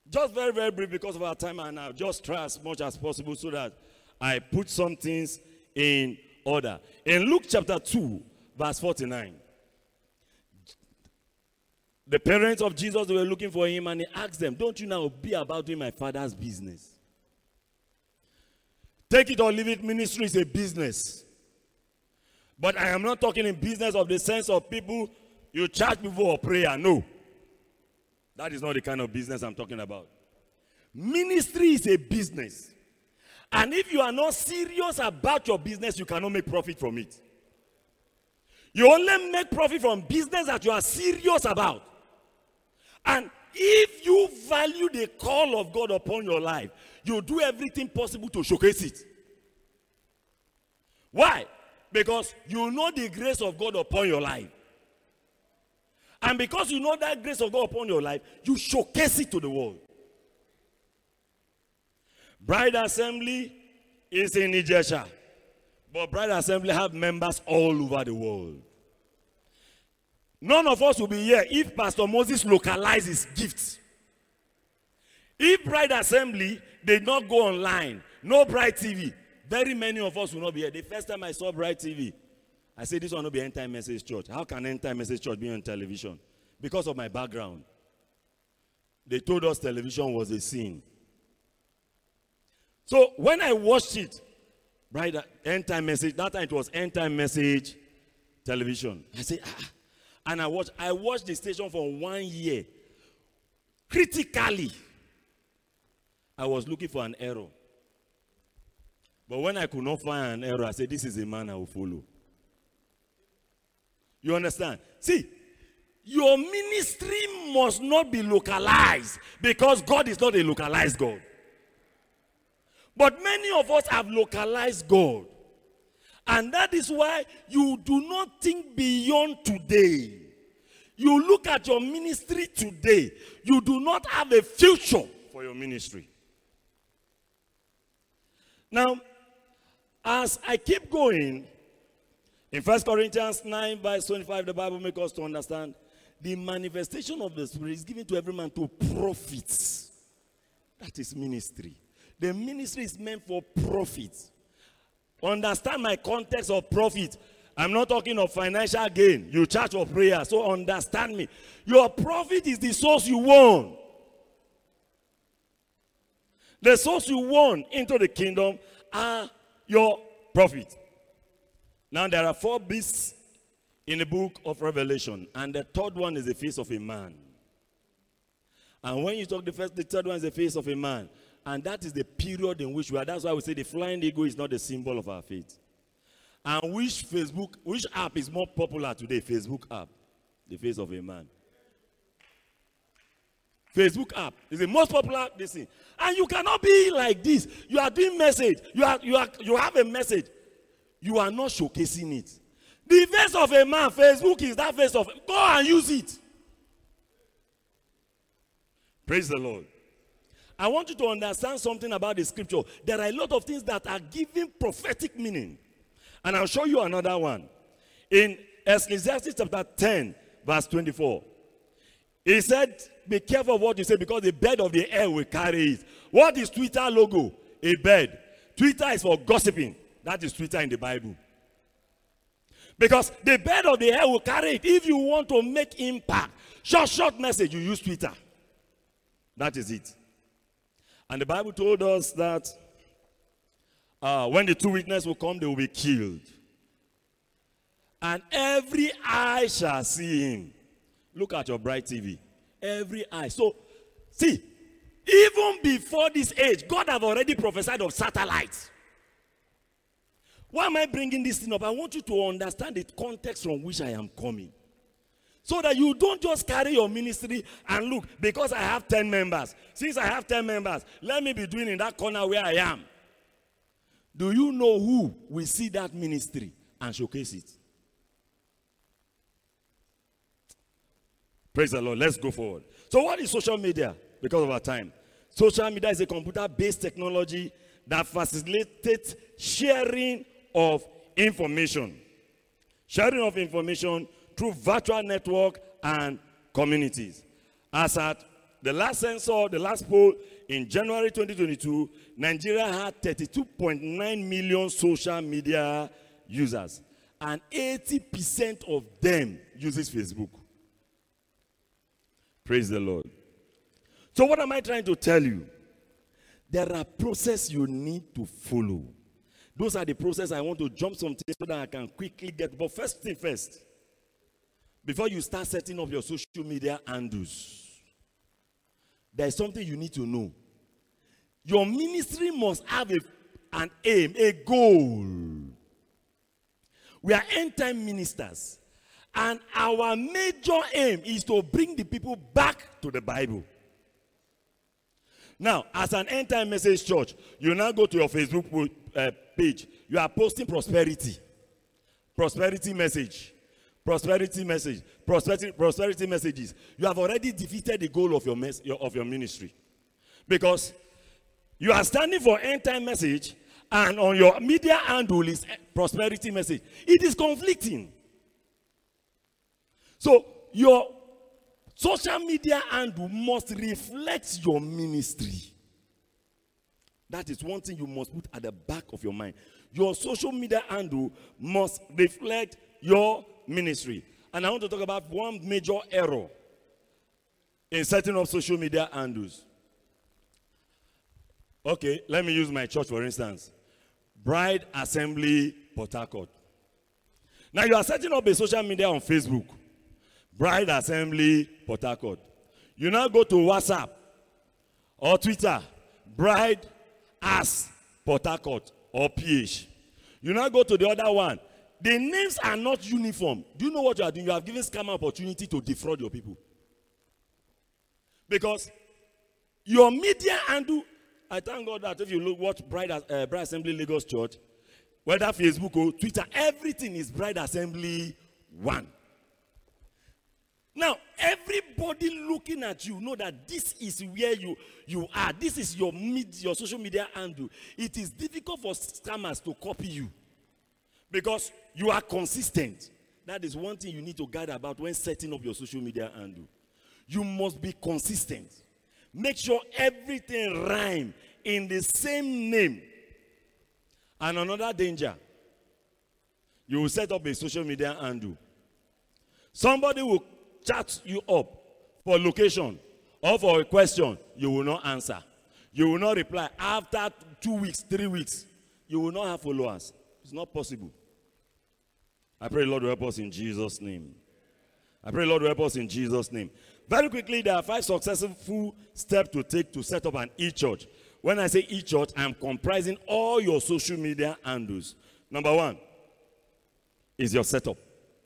Just very, very brief because of our time, and I'll just try as much as possible so that I put some things in order. In Luke chapter 2, verse 49, the parents of Jesus, they were looking for him, and he asked them, don't you now be about doing my father's business? Take it or leave it, ministry is a business. But I am not talking in business of the sense of people, you charge people for prayer. No. That is not the kind of business I'm talking about. Ministry is a business. And if you are not serious about your business, you cannot make profit from it. You only make profit from business that you are serious about. And if you value the call of God upon your life, you do everything possible to showcase it. Why? Because you know the grace of God upon your life. And because you know that grace of God upon your life, you showcase it to the world. Bride Assembly is in Ijesha. But Bride Assembly have members all over the world. None of us will be here if Pastor Moses localized his gifts. If Bride Assembly did not go online, no Bride TV, very many of us will not be here. The first time I saw Bride TV, I said, this will not be End Time Message Church. How can End Time Message Church be on television? Because of my background. They told us television was a sin. So when I watched it, Bride End Time Message, that time it was End Time Message Television. I said, and I watched the station for 1 year. Critically, I was looking for an error. But when I could not find an error, I said, this is a man I will follow. You understand? See, your ministry must not be localized because God is not a localized God. But many of us have localized God. And that is why you do not think beyond today. You look at your ministry today, you do not have a future for your ministry. Now, as I keep going, in 1 Corinthians 9, verse 25, the Bible makes us to understand the manifestation of the Spirit is given to every man to profit. That is ministry. The ministry is meant for profit. Understand my context of profit. I'm not talking of financial gain. You charge for prayer, so understand me. Your profit is the source you won. The source you won into the kingdom are your profit. Now there are 4 beasts in the book of Revelation, and the third one is the face of a man. And when you talk the third one is the face of a man, and that is the period in which we are. That's why we say the flying eagle is not the symbol of our faith. And which app is more popular today? Facebook app, the face of a man. Facebook app is the most popular this thing. And you cannot be like this. You are doing message. You have a message. You are not showcasing it. The face of a man, Facebook is that face of. Go and use it. Praise the Lord. I want you to understand something about the scripture. There are a lot of things that are given prophetic meaning. And I'll show you another one. In Ecclesiastes chapter 10, verse 24. He said, be careful of what you say because the bird of the air will carry it. What is Twitter logo? A bird. Twitter is for gossiping. That is Twitter in the Bible. Because the bird of the air will carry it. If you want to make impact, short message, you use Twitter. That is it. And the Bible told us that when the 2 witnesses will come, they will be killed. And every eye shall see him. Look at your Bright TV. Every eye. So, see, even before this age, God have already prophesied of satellites. Why am I bringing this thing up? I want you to understand the context from which I am coming. So that you don't just carry your ministry and look, because I have 10 members. Since I have 10 members, let me be doing in that corner where I am. Do you know who will see that ministry and showcase it? Praise the Lord. Let's go forward. So what is social media? Because of our time. Social media is a computer-based technology that facilitates sharing of information. Sharing of information through virtual network and communities. As at the last census, the last poll in January 2022, Nigeria had 32.9 million social media users. And 80% of them uses Facebook. Praise the Lord. So what am I trying to tell you? There are processes you need to follow. Those are the processes I want to jump something so that I can quickly get. But first thing first, before you start setting up your social media handles, there is something you need to know. Your ministry must have an aim, a goal. We are end-time ministers. And our major aim is to bring the people back to the Bible. Now, as an end-time message church, you now go to your Facebook page. You are posting prosperity. Prosperity message. Prosperity message. Prosperity messages. You have already defeated the goal of your ministry. Because you are standing for end-time message, and on your media handle is prosperity message. It is conflicting. So your social media handle must reflect your ministry. That is one thing you must put at the back of your mind. Your social media handle must reflect your ministry. And I want to talk about one major error in setting up social media handles. Okay, let me use my church for instance. Bride Assembly, Port Harcourt. Now you are setting up a social media on Facebook. Bride Assembly, Port Harcourt. You now go to WhatsApp or Twitter. Bride as Port Harcourt or PH. You now go to the other one. The names are not uniform. Do you know what you are doing? You have given scammer opportunity to defraud your people. Because your media handle, I thank God that if you watch Bride Assembly Lagos Church, whether Facebook or Twitter, everything is Bride Assembly 1. Now, everybody looking at you know that this is where you are. This is your social media handle. It is difficult for scammers to copy you because you are consistent. That is one thing you need to guide about when setting up your social media handle. You must be consistent. Make sure everything rhymes in the same name. And another danger, you will set up a social media handle. Somebody will chat you up for location or for a question, you will not answer. You will not reply. After 2 weeks, 3 weeks, you will not have followers. It's not possible. I pray the Lord will help us in Jesus' name. I pray the Lord will help us in Jesus' name. Very quickly, there are 5 successful steps to take to set up an e-church. When I say e-church, I am comprising all your social media handles. Number 1 is your setup,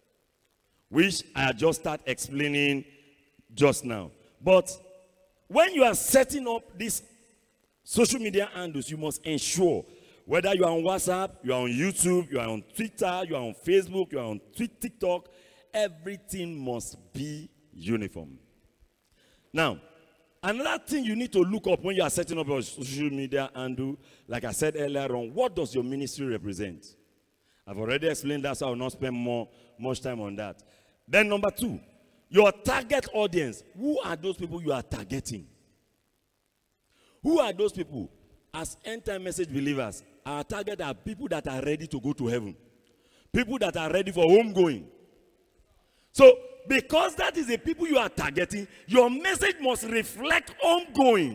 which I just start explaining just now. But when you are setting up these social media handles, you must ensure whether you are on WhatsApp, you are on YouTube, you are on Twitter, you are on Facebook, you are on TikTok, everything must be uniform. Now, another thing you need to look up when you are setting up your social media handle, like I said earlier on, what does your ministry represent? I've already explained that, so I will not spend much time on that. Then number 2, your target audience. Who are those people you are targeting? Who are those people? As end-time message believers, our target are people that are ready to go to heaven. People that are ready for homegoing. So, because that is the people you are targeting, your message must reflect homegoing.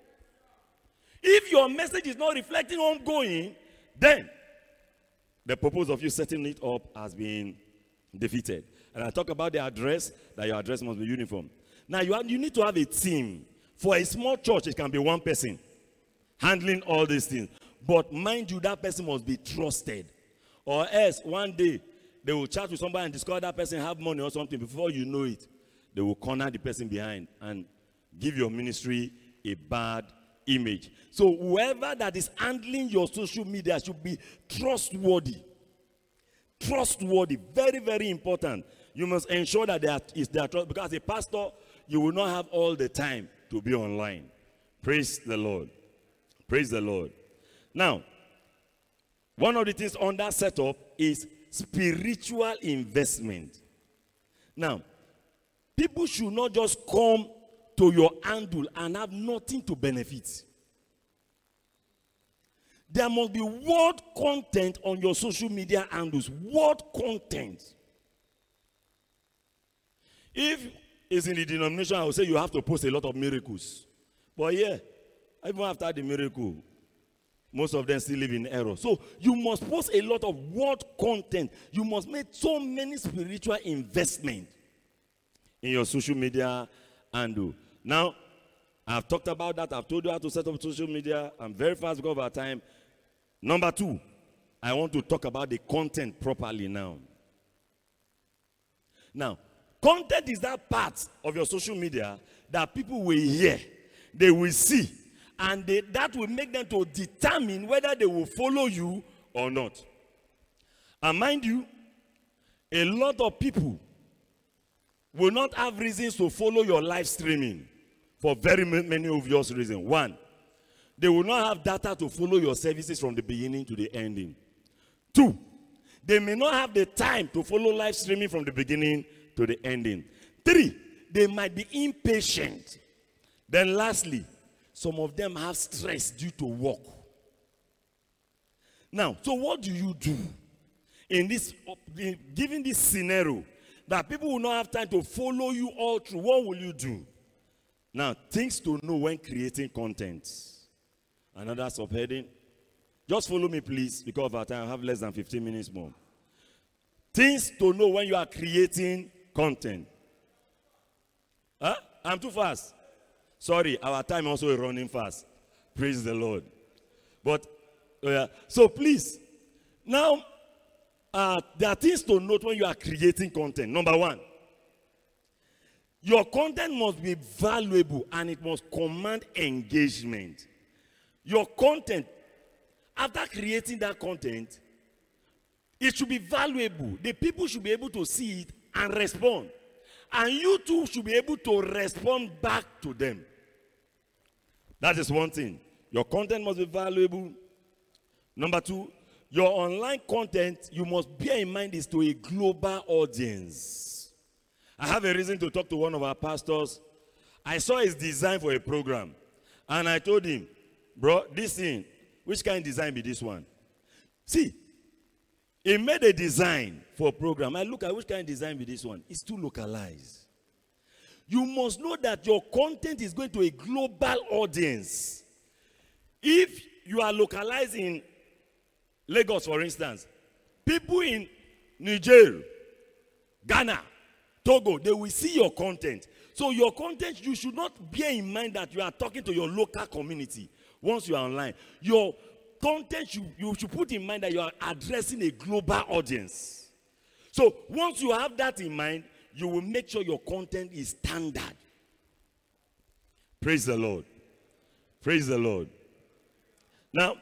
If your message is not reflecting homegoing, then the purpose of you setting it up has been defeated. And I talk about the address, that your address must be uniform. Now, you need to have a team. For a small church, it can be one person handling all these things. But mind you, that person must be trusted. Or else, one day, they will chat with somebody and discover that person have money or something. Before you know it, they will corner the person behind and give your ministry a bad image. So whoever that is handling your social media should be trustworthy. Trustworthy. Very, very important. You must ensure that there is their trust. Because as a pastor, you will not have all the time to be online. Praise the Lord. Praise the Lord. Now, one of the things on that setup is spiritual investment. Now, people should not just come to your handle and have nothing to benefit. There must be word content on your social media handles. Word content. If it's in the denomination, I would say you have to post a lot of miracles. But yeah, even after the miracle, most of them still live in error. So you must post a lot of word content. You must make so many spiritual investments in your social media handle. Now, I've talked about that. I've told you how to set up social media. I'm very fast because of our time. Number 2, I want to talk about the content properly now. Now, content is that part of your social media that people will hear, they will see, and that will make them to determine whether they will follow you or not. And mind you, a lot of people will not have reasons to follow your live streaming for very many obvious reasons. 1, they will not have data to follow your services from the beginning to the ending. 2, they may not have the time to follow live streaming from the beginning to the ending. 3, they might be impatient. Then lastly, some of them have stress due to work. Now, so what do you do in this, given this scenario that people will not have time to follow you all through? What will you do? Now, things to know when creating content. Another subheading. Just follow me, please, because of our time. I have less than 15 minutes more. Things to know when you are creating content. Huh? I'm too fast. Sorry, our time also is running fast. Praise the Lord. But, so please, now, there are things to note when you are creating content. Number 1, your content must be valuable and it must command engagement. Your content, after creating that content, it should be valuable. The people should be able to see it and respond. And you too should be able to respond back to them. That is one thing. Your content must be valuable. Number 2, your online content, you must bear in mind, is to a global audience. I have a reason to talk to one of our pastors. I saw his design for a program. And I told him, bro, this thing, which kind of design be this one? See, he made a design for a program. I look at which kind of design be this one. It's too localized. You must know that your content is going to a global audience. If you are localized in Lagos, for instance, people in Niger, Ghana, Togo, they will see your content. So your content, you should not bear in mind that you are talking to your local community once you are online. Your content, you should put in mind that you are addressing a global audience. So once you have that in mind, you will make sure your content is standard. Praise the Lord. Praise the Lord. Now,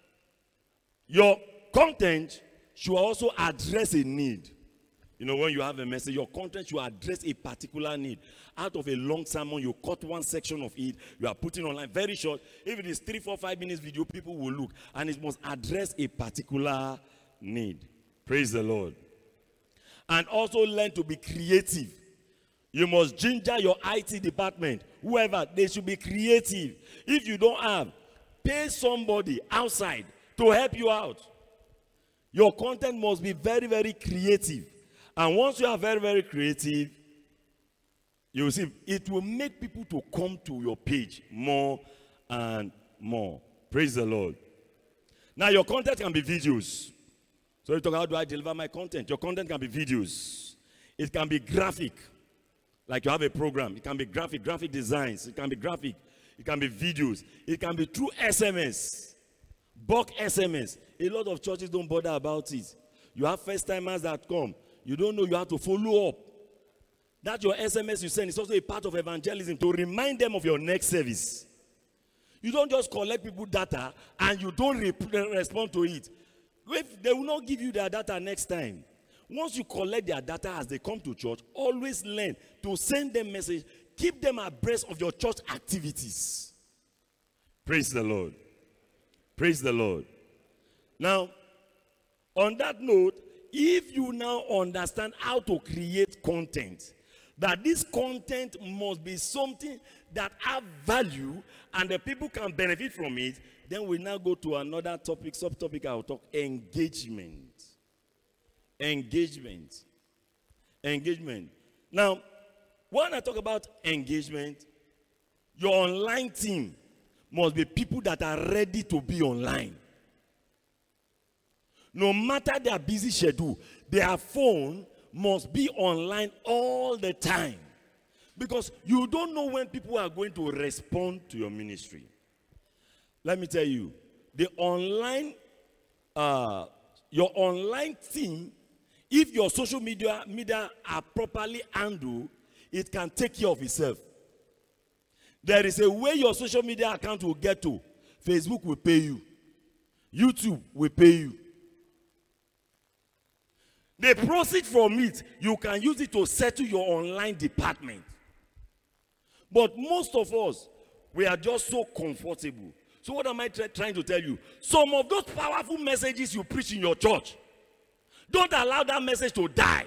your content should also address a need. You know, when you have a message, your content should address a particular need. Out of a long sermon, you cut one section of it, you are putting online, very short. If it is 3, 4, 5 minutes video, people will look. And it must address a particular need. Praise the Lord. And also learn to be creative. You must ginger your IT department. Whoever, they should be creative. If you don't have, pay somebody outside to help you out. Your content must be very, very creative. And once you are very, very creative, you will see it will make people to come to your page more and more. Praise the Lord. Now, your content can be videos. So you talk, how do I deliver my content? Your content can be videos. It can be graphic. Like you have a program. It can be graphic designs. It can be graphic. It can be videos. It can be through SMS. Bulk SMS. A lot of churches don't bother about it. You have first-timers that come. You don't know you have to follow up. That your SMS you send is also a part of evangelism to remind them of your next service. You don't just collect people data and you don't respond to it. If they will not give you their data next time. Once you collect their data as they come to church, always learn to send them message. Keep them abreast of your church activities. Praise the Lord. Praise the Lord. Now, on that note, if you now understand how to create content, that this content must be something that have value and the people can benefit from it, then we now go to another topic, subtopic I'll talk, engagement. Engagement. Engagement. Now, when I talk about engagement, your online team must be people that are ready to be online. No matter their busy schedule, their phone must be online all the time. Because you don't know when people are going to respond to your ministry. Let me tell you, the online, your online team, if your social media are properly handled, it can take care of itself. There is a way your social media account will get to. Facebook will pay you. YouTube will pay you. The proceeds from it, you can use it to settle your online department. But most of us, we are just so comfortable. So what am I trying to tell you? Some of those powerful messages you preach in your church, don't allow that message to die.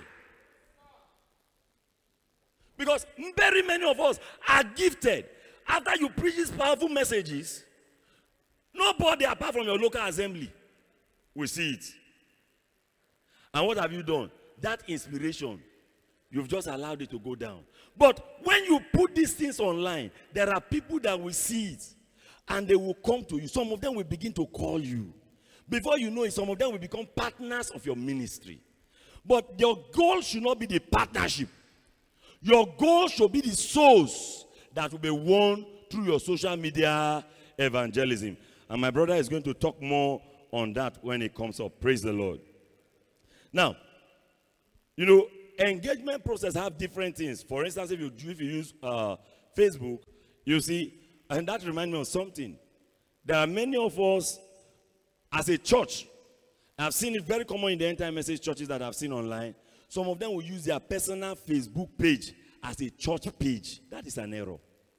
Because very many of us are gifted. After you preach these powerful messages, nobody apart from your local assembly will see it. And what have you done? That inspiration, you've just allowed it to go down. But when you put these things online, there are people that will see it. And they will come to you. Some of them will begin to call you. Before you know it, some of them will become partners of your ministry. But your goal should not be the partnership. Your goal should be the souls that will be won through your social media evangelism. And my brother is going to talk more on that when it comes up. Praise the Lord. Now, you know, engagement process have different things. For instance, if you use Facebook, you see, and that reminds me of something. There are many of us as a church, I've seen it very common in the end time message churches that I've seen online. Some of them will use their personal Facebook page as a church page. That is an error.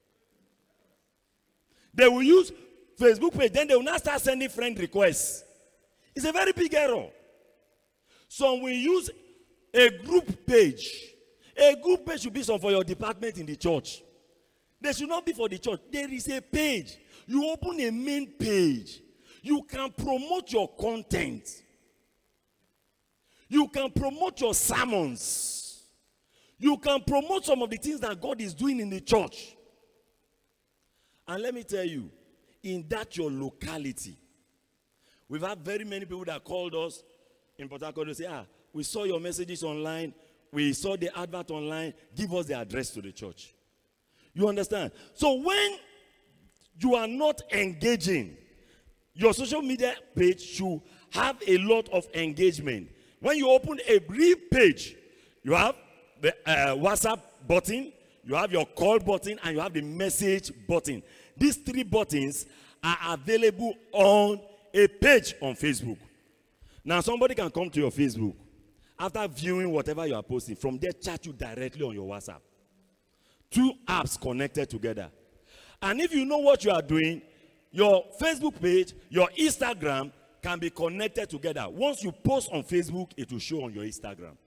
They will use Facebook page, then they will now start sending friend requests. It's a very big error. Some will use a group page. A group page should be some for your department in the church. They should not be for the church. There is a page. You open a main page. You can promote your content. You can promote your sermons. You can promote some of the things that God is doing in the church. And let me tell you, in that your locality, we've had very many people that called us in Port Harcourt to say, we saw your messages online. We saw the advert online. Give us the address to the church. You understand? So when you are not engaging, your social media page should have a lot of engagement. When you open a brief page, you have the WhatsApp button, you have your call button, and you have the message button. These three buttons are available on a page on Facebook. Now, somebody can come to your Facebook after viewing whatever you are posting. From there, chat you directly on your WhatsApp. Two apps connected together. And if you know what you are doing, your Facebook page, your Instagram can be connected together. Once you post on Facebook, it will show on your Instagram.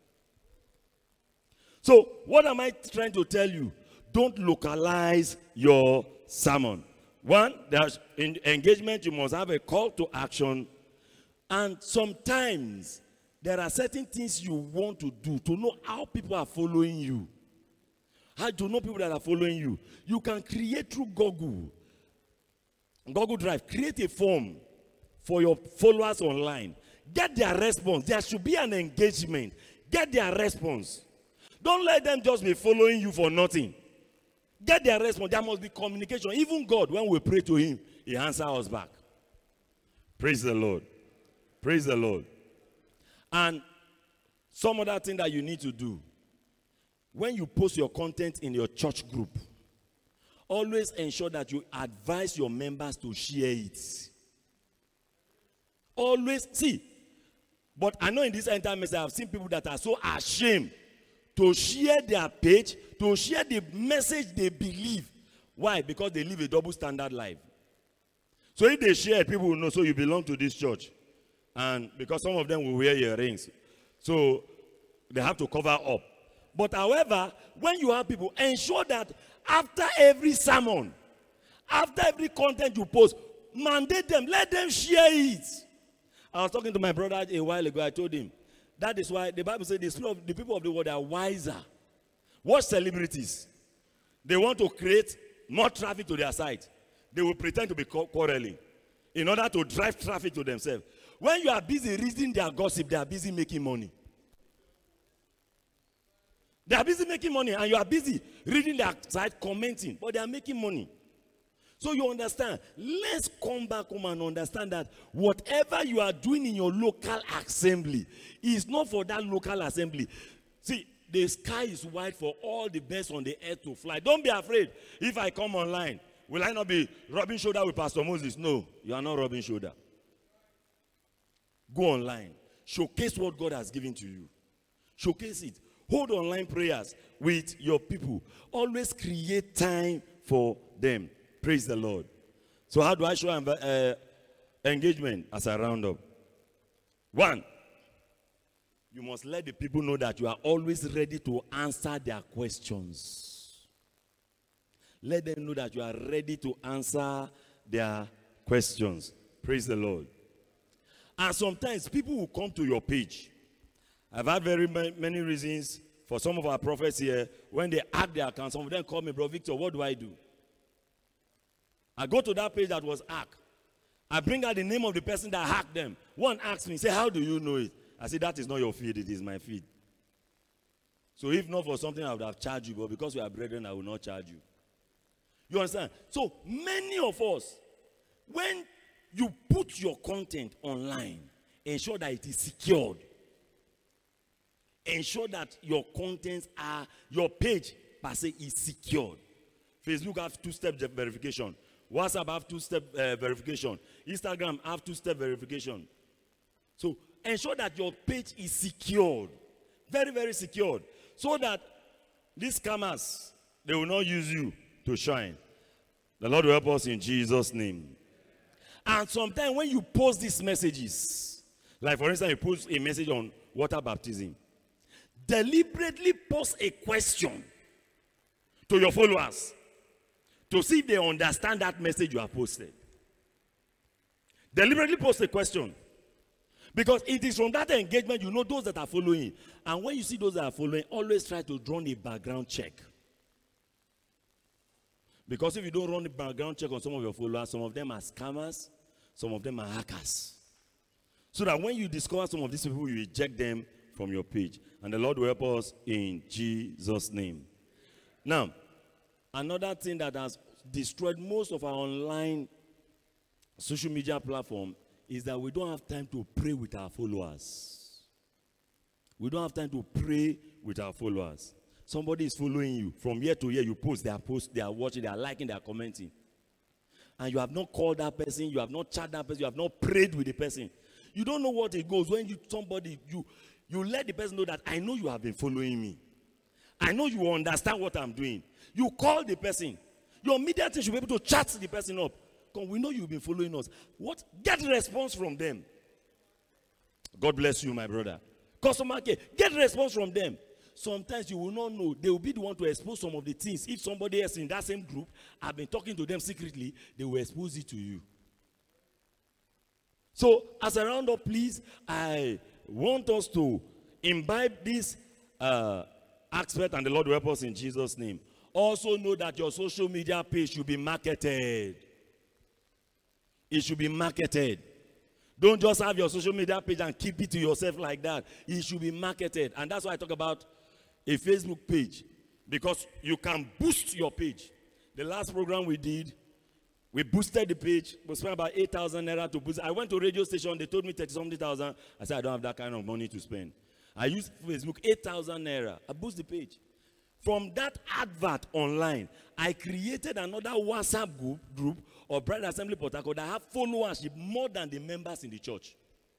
So, what am I trying to tell you? Don't localize your sermon. One, there's in engagement, you must have a call to action. And sometimes, there are certain things you want to do to know how people are following you. How to know people that are following you. You can create through Google Drive. Create a form for your followers online. Get their response. There should be an engagement. Get their response. Don't let them just be following you for nothing. Get their response. There must be communication. Even God, when we pray to him, he answers us back. Praise the Lord. Praise the Lord. And some other thing that you need to do. When you post your content in your church group, always ensure that you advise your members to share it. Always, see, but I know in this end time message, I've seen people that are so ashamed to share their page, to share the message they believe. Why? Because they live a double standard life. So if they share, people will know, so you belong to this church. And because some of them will wear earrings. So they have to cover up. But however, when you have people, ensure that after every sermon, after every content you post, mandate them, let them share it. I was talking to my brother a while ago. I told him, that is why the Bible says the people of the world are wiser. Watch celebrities. They want to create more traffic to their site. They will pretend to be quarreling in order to drive traffic to themselves. When you are busy reading their gossip, they are busy making money. They are busy making money, and you are busy reading their site, commenting, but they are making money. So you understand, let's come back home and understand that whatever you are doing in your local assembly is not for that local assembly. See, the sky is wide for all the birds on the earth to fly. Don't be afraid. If I come online, will I not be rubbing shoulder with Pastor Moses? No, you are not rubbing shoulder. Go online. Showcase what God has given to you. Showcase it. Hold online prayers with your people. Always create time for them. Praise the Lord. So how do I show engagement as a roundup? 1, you must let the people know that you are always ready to answer their questions. Let them know that you are ready to answer their questions. Praise the Lord. And sometimes people will come to your page. I've had very many reasons for some of our prophets here. When they hack their account, some of them call me, Bro Victor, what do I do? I go to that page that was hacked. I bring out the name of the person that hacked them. One asks me, say, how do you know it? I say, that is not your feed, it is my feed. So if not for something, I would have charged you, but because we are brethren, I will not charge you. You understand? So many of us, when you put your content online, ensure that it is secured. Ensure that your contents are, your page per se is secured. Facebook has 2-step verification. WhatsApp have 2-step verification. Instagram have 2-step verification. So ensure that your page is secured. Very, very secured. So that these scammers, they will not use you to shine. The Lord will help us in Jesus' name. And sometimes when you post these messages, like for instance, you post a message on water baptism, deliberately post a question to your followers to see if they understand that message you have posted. Deliberately post a question. Because it is from that engagement you know those that are following. And when you see those that are following, always try to run a background check. Because if you don't run a background check on some of your followers, some of them are scammers, some of them are hackers. So that when you discover some of these people, you eject them from your page. And the Lord will help us in Jesus' name. Now, another thing that has destroyed most of our online social media platform is that we don't have time to pray with our followers. We don't have time to pray with our followers. Somebody is following you. From year to year, you post, they are watching, they are liking, they are commenting. And you have not called that person, you have not chatted that person, you have not prayed with the person. You don't know what it goes when you let the person know that I know you have been following me. I know you understand what I'm doing. You call the person. Your media team should be able to chat the person up. Come, we know you've been following us. What? Get response from them. God bless you, my brother. Customer care, get response from them. Sometimes you will not know. They will be the one to expose some of the things. If somebody else in that same group have been talking to them secretly, they will expose it to you. So, as a roundup, please, I want us to imbibe this aspect, and the Lord will help us in Jesus' name. Also know that your social media page should be marketed. It should be marketed. Don't just have your social media page and keep it to yourself like that. It should be marketed. And that's why I talk about a Facebook page. Because you can boost your page. The last program we did, we boosted the page. We spent about 8,000 naira to boost it. I went to a radio station. They told me 30-something thousand. I said, I don't have that kind of money to spend. I used Facebook, 8,000 naira. I boosted the page. From that advert online, I created another WhatsApp group of Bride Assembly Port Harcourt that have followership more than the members in the church.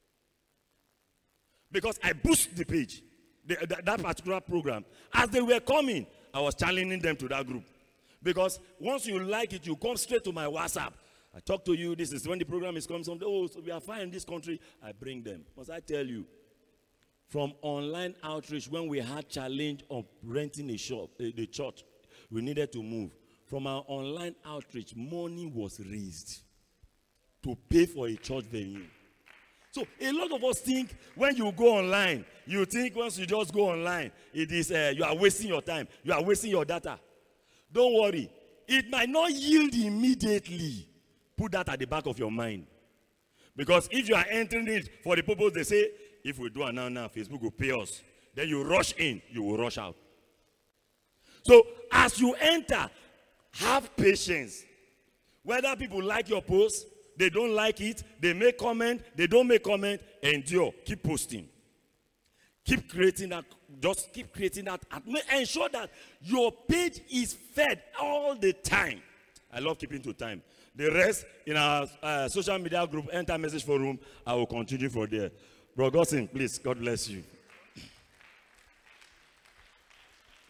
Because I boosted the page, that particular program. As they were coming, I was challenging them to that group. Because once you like it, you come straight to my WhatsApp. I talk to you, this is when the program is coming. Oh, so we are fine in this country. I bring them. Must I tell you, from online outreach when we had challenge of renting a shop, the church. We needed to move. From our online outreach, money was raised to pay for a church venue. So a lot of us think when you go online, you think once you just go online, it is you are wasting your time, you are wasting your data. Don't worry. It might not yield immediately. Put that at the back of your mind. Because if you are entering it for the purpose, they say, if we do it now, Facebook will pay us. Then you rush in, you will rush out. So as you enter, have patience. Whether people like your post, they don't like it, they make comment, they don't make comment, endure. Keep posting. Keep creating that, just keep creating that. Ensure that your page is fed all the time. I love keeping to time. The rest in our social media group, Enter Message Forum, I will continue from there. Bro Gossin, please, God bless you.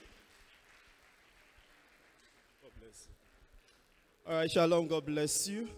God bless you. All right, Shalom, God bless you.